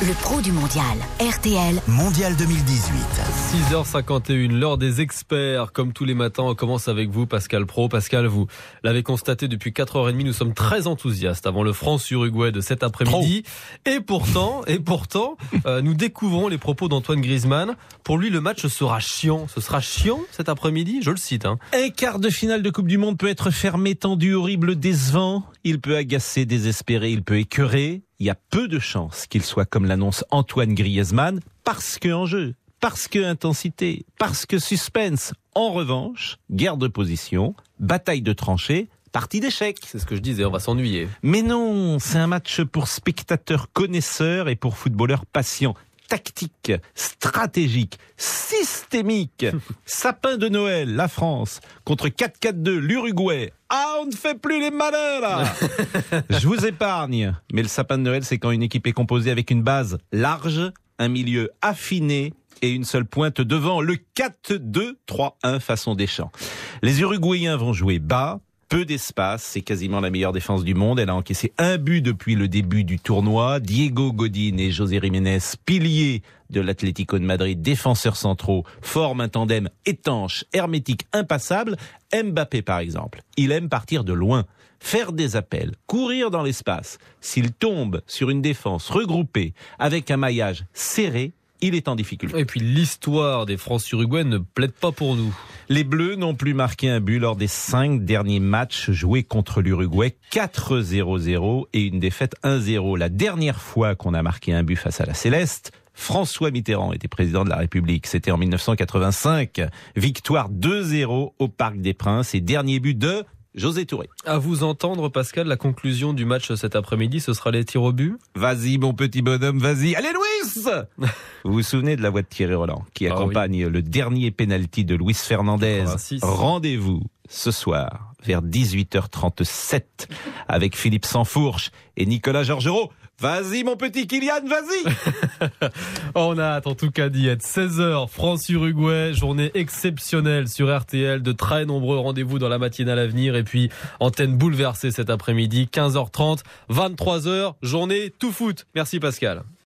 le pro du mondial. RTL Mondial 2018. 6h51, l'heure des experts. Comme tous les matins, on commence avec vous, Pascal Pro. Pascal, vous l'avez constaté depuis 4h30, nous sommes très enthousiastes avant le France-Uruguay de cet après-midi. Et pourtant, nous découvrons les propos d'Antoine Griezmann. Pour lui, le match sera chiant. Ce sera chiant cet après-midi, je le cite. Un quart de finale de Coupe du Monde peut être fermé, tendu, horrible, décevant. Il peut agacer, désespérer, il peut écœurer. Il y a peu de chances qu'il soit comme l'annonce Antoine Griezmann, parce que enjeu, parce que intensité, parce que suspense. En revanche, guerre de position, bataille de tranchées, partie d'échecs. C'est ce que je disais, on va s'ennuyer. Mais non, c'est un match pour spectateurs connaisseurs et pour footballeurs patients. Tactique, stratégique, systémique. Sapin de Noël, la France, contre 4-4-2, l'Uruguay. Ah, on ne fait plus les malins, là. Je vous épargne. Mais le sapin de Noël, c'est quand une équipe est composée avec une base large, un milieu affiné et une seule pointe devant. Le 4-2-3-1 façon Deschamps. Les Uruguayens vont jouer bas. Peu d'espace, c'est quasiment la meilleure défense du monde. Elle a encaissé un but depuis le début du tournoi. Diego Godin et José Jiménez, piliers de l'Atlético de Madrid, défenseurs centraux, forment un tandem étanche, hermétique, impassable. Mbappé, par exemple, il aime partir de loin, faire des appels, courir dans l'espace. S'il tombe sur une défense regroupée avec un maillage serré, il est en difficulté. Et puis l'histoire des France-Uruguay ne plaide pas pour nous. Les Bleus n'ont plus marqué un but lors des 5 derniers matchs joués contre l'Uruguay. 4-0-0 et une défaite 1-0. La dernière fois qu'on a marqué un but face à la Céleste, François Mitterrand était président de la République. C'était en 1985. Victoire 2-0 au Parc des Princes et dernier but de José Touré. À vous entendre, Pascal, la conclusion du match cet après-midi, ce sera les tirs au but. Vas-y, mon petit bonhomme, vas-y. Allez, Luis! Vous vous souvenez de la voix de Thierry Roland qui accompagne le dernier pénalty de Luis Fernandez. 86. Rendez-vous ce soir vers 18h37 avec Philippe Sansfourche et Nicolas Georgerot. Vas-y, mon petit Kylian, vas-y. On a hâte en tout cas d'y être. 16h, France-Uruguay, journée exceptionnelle sur RTL, de très nombreux rendez-vous dans la matinale à venir et puis antenne bouleversée cet après-midi, 15h30, 23h, journée tout foot. Merci Pascal.